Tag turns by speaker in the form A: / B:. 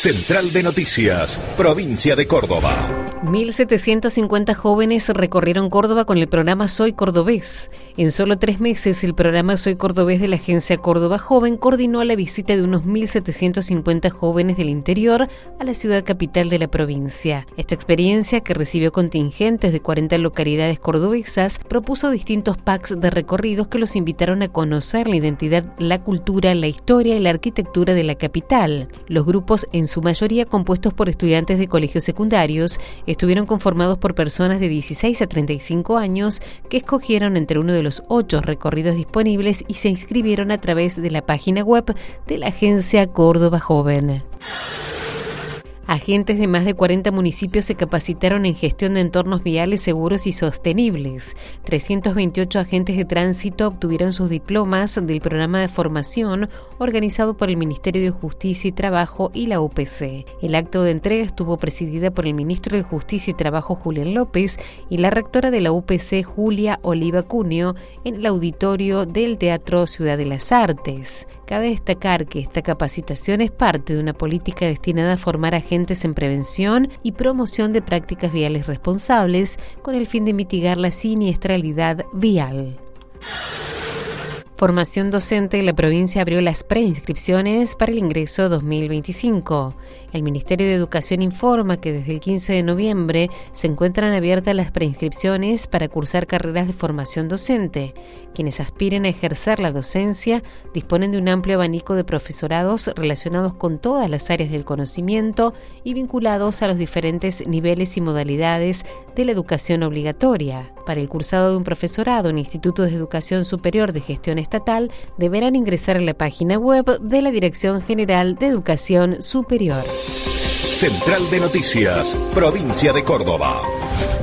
A: Central de Noticias, provincia de Córdoba.
B: 1.750 jóvenes recorrieron Córdoba con el programa Soy Cordobés. En solo 3 meses, el programa Soy Cordobés de la Agencia Córdoba Joven coordinó la visita de unos 1.750 jóvenes del interior a la ciudad capital de la provincia. Esta experiencia, que recibió contingentes de 40 localidades cordobesas, propuso distintos packs de recorridos que los invitaron a conocer la identidad, la cultura, la historia y la arquitectura de la capital. Los grupos, en su mayoría compuestos por estudiantes de colegios secundarios, estuvieron conformados por personas de 16 a 35 años que escogieron entre uno de los 8 recorridos disponibles y se inscribieron a través de la página web de la Agencia Córdoba Joven. Agentes de más de 40 municipios se capacitaron en gestión de entornos viales seguros y sostenibles. 328 agentes de tránsito obtuvieron sus diplomas del programa de formación organizado por el Ministerio de Justicia y Trabajo y la UPC. El acto de entrega estuvo presidida por el ministro de Justicia y Trabajo, Julián López, y la rectora de la UPC, Julia Oliva Cuneo, en el auditorio del Teatro Ciudad de las Artes. Cabe destacar que esta capacitación es parte de una política destinada a formar agentes en prevención y promoción de prácticas viales responsables con el fin de mitigar la siniestralidad vial. Formación docente. La provincia abrió las preinscripciones para el ingreso 2025. El Ministerio de Educación informa que desde el 15 de noviembre se encuentran abiertas las preinscripciones para cursar carreras de formación docente. Quienes aspiren a ejercer la docencia disponen de un amplio abanico de profesorados relacionados con todas las áreas del conocimiento y vinculados a los diferentes niveles y modalidades de la educación obligatoria. Para el cursado de un profesorado en institutos de educación superior de gestión estatal, deberán ingresar a la página web de la Dirección General de Educación Superior.
A: Central de Noticias, provincia de Córdoba.